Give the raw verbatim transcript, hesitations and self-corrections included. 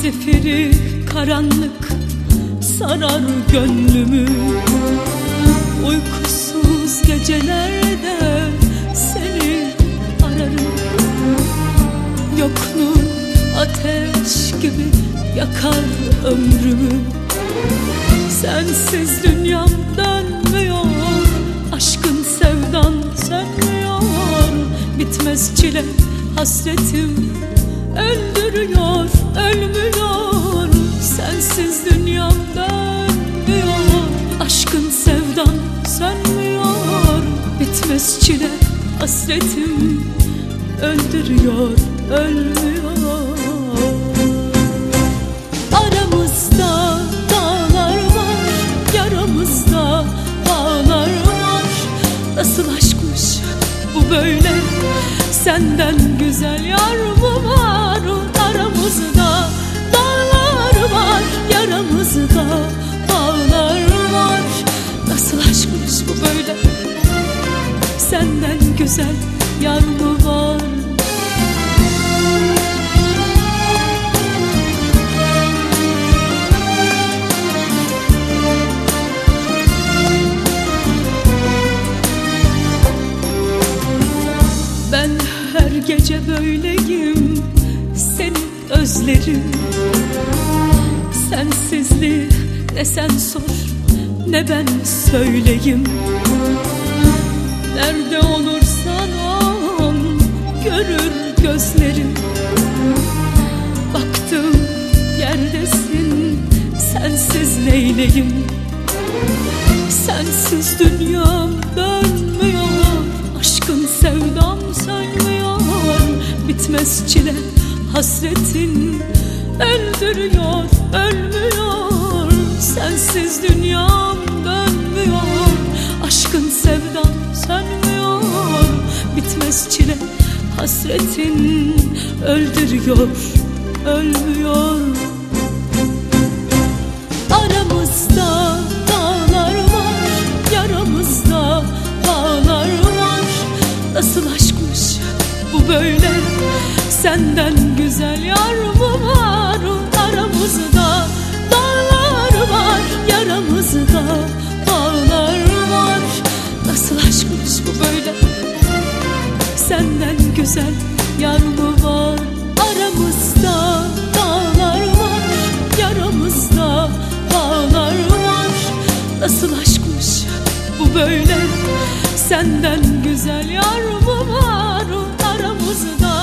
zifiri karanlık sarar gönlümü. Uykusuz gecelerde seni ararım. Yokluğun ateş gibi yakar ömrümü. Sensiz dünyam dönmüyor, aşkın sevdan sönmüyor. Bitmez çile hasretim öldürüyor, ölmüyor. Sensiz dünyam dönmüyor, aşkın sevdan sönmüyor. Bitmez çile hasretim öldürüyor, ölmüyor. Aramızda dağlar var, yaramızda bağlar var. Nasıl aşkmış bu böyle, senden güzel yar mı var? Aramızda dağlar var, yaramızda bağlar var. Nasıl aşkmış bu böyle, senden güzel yar mı var? Ben her gece böyleyim, seni özlerim. Sensizliği ne sen sor ne ben söyleyeyim. Nerede olursan ol görür gözlerim. Baktığım yerdesin, sensiz neyleyim? Sensiz dünyam dönmüyor, aşkın sevdam sönmüyor. Bitmez çile hasretin öldürüyor, ölmüyor. Sensiz dünyam dönmüyor, aşkın sevdam sönmüyor. Bitmez çile hasretin öldürüyor, ölmüyor. Aramızda dağlar var, yaramızda bağlar var. Nasıl aşkmış bu böyle, senden güzel yar mı var? Aramızda dağlar var, yaramızda bağlar var. Nasıl aşkmış bu böyle, senden güzel yar mı var? Aramızda dağlar var, yaramızda bağlar var. Nasıl aşkmış bu böyle, senden güzel yar mı var? Aramızda